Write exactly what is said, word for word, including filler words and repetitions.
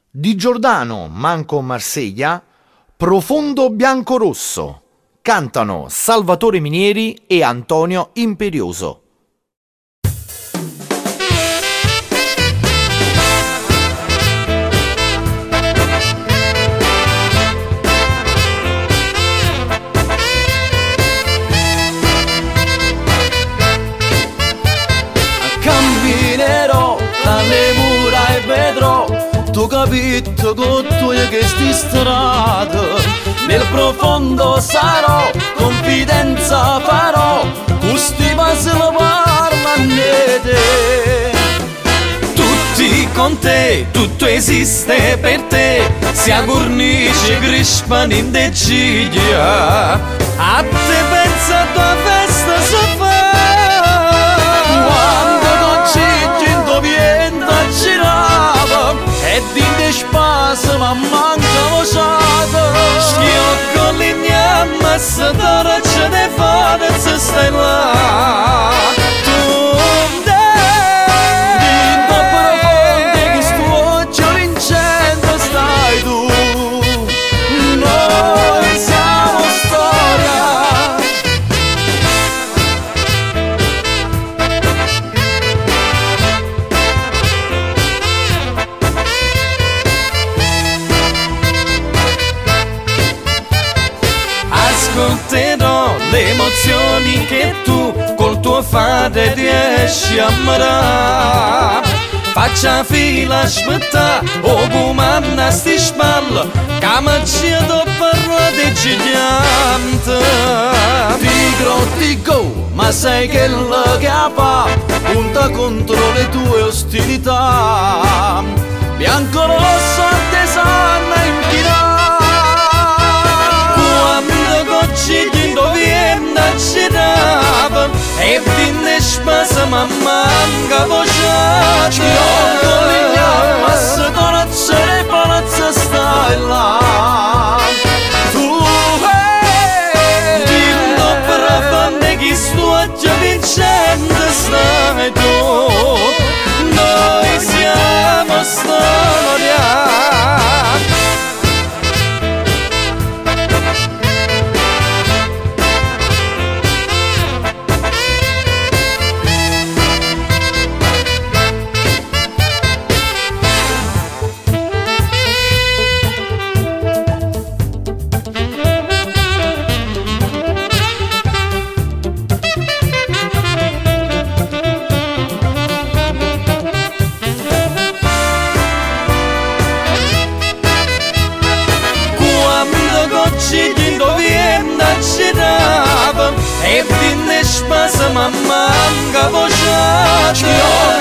Di Giordano, Manco Marseglia, Profondo Bianco-Rosso. Cantano Salvatore Minieri e Antonio Imperioso. Camminerò tra le mura e vedrò tu capito con tu e che sti strade. Nel profondo sarò, confidenza farò, questi passi lo parlano te. Tutti con te, tutto esiste per te, sia cornice, crispano in de ciglia. A te pensa tua festa si fa, quando ciglia in tuo vento girava, e di te spasa ma manca vociata. Schiocco l'ignamma e se te raccia ne fate se stai là. Tu te, dinto profondo che sto occhio vincente stai tu. Noi siamo storia. Ascolterò le emozioni che tu col tuo fare riesci a amare. Faccia fila aspetta o bumanna sti spalle, che mi chiedo parla di gigante. Tigro ti go, ma sai che la capa punta contro le tue ostilità. Bianco rosso artesana in ci dovendo girava e vinne spasa ma manca voce. Schiocco l'ignamma se conoscere palazzo stai là. Tu hey, dimmi profondo che sto già vincente stai tu. Noi siamo storia. Ci dovendo girava e vinne spasa ma manca voce.